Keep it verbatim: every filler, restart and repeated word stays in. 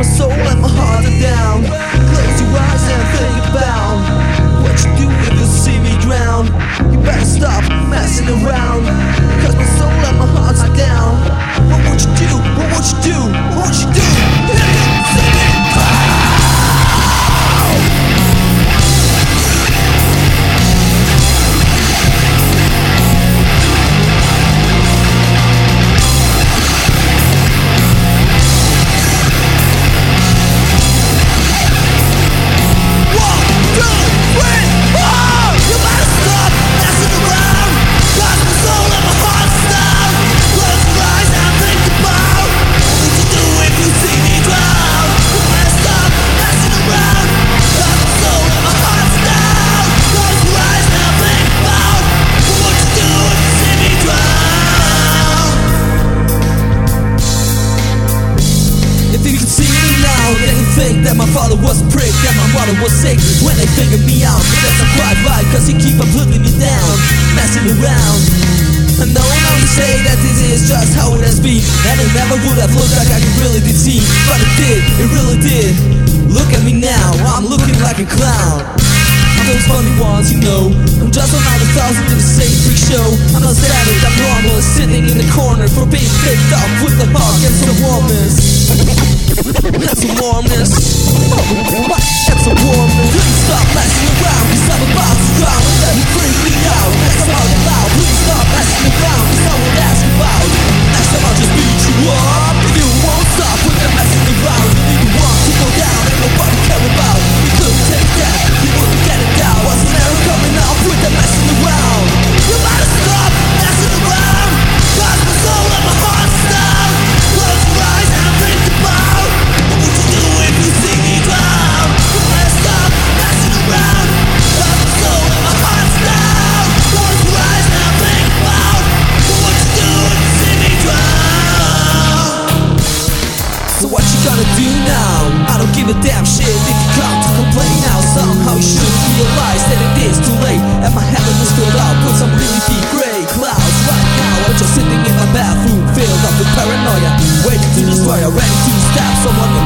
my soul and my heart are down. Close your eyes and think about what you do if you see me drown. You better stop messing around, cause my soul and my heart are down. What would you do? What would you do? What would you do? See me drown. Think that my father was a prick, that my mother was sick when they figured me out. But that's not quite right, cause he keep on putting me down, messing around. And no one to say that this is just how it has been, and it never would have looked like I could really be seen, but it did, it really did. Look at me now, I'm looking like a clown. I'm those funny ones, you know. I'm just another thousand in the same freak show. I'm not static, I'm normal, sitting in the corner for being picked up with the hawk and some warmness. That's some warmness. That's some warmness. Please stop messing around, cause I'm about to drown. And let me freak me out. Next time I'll get loud. Please stop messing around, cause I won't ask about. Next time I'll just beat you up. If you won't stop with that messing around, you need to want to go down and nobody care about. You couldn't take that, you wouldn't get it down. Wasn't there coming off with that messing around? You better stop messing around, cause my soul and my heart's down. Close your eyes and think about what would you do if you see me drown. You better stop messing around, cause my soul and my heart's down. Close your eyes and think about what would you do if you see me drown. So what you gonna do now? I don't give a damn shit if you come to complain now. Somehow you should realize that it is too late, and my heaven is filled up with some really deep gray clouds. Right now I'm just sitting in my bathroom, filled up with paranoia, waiting to destroy, ready to stab someone.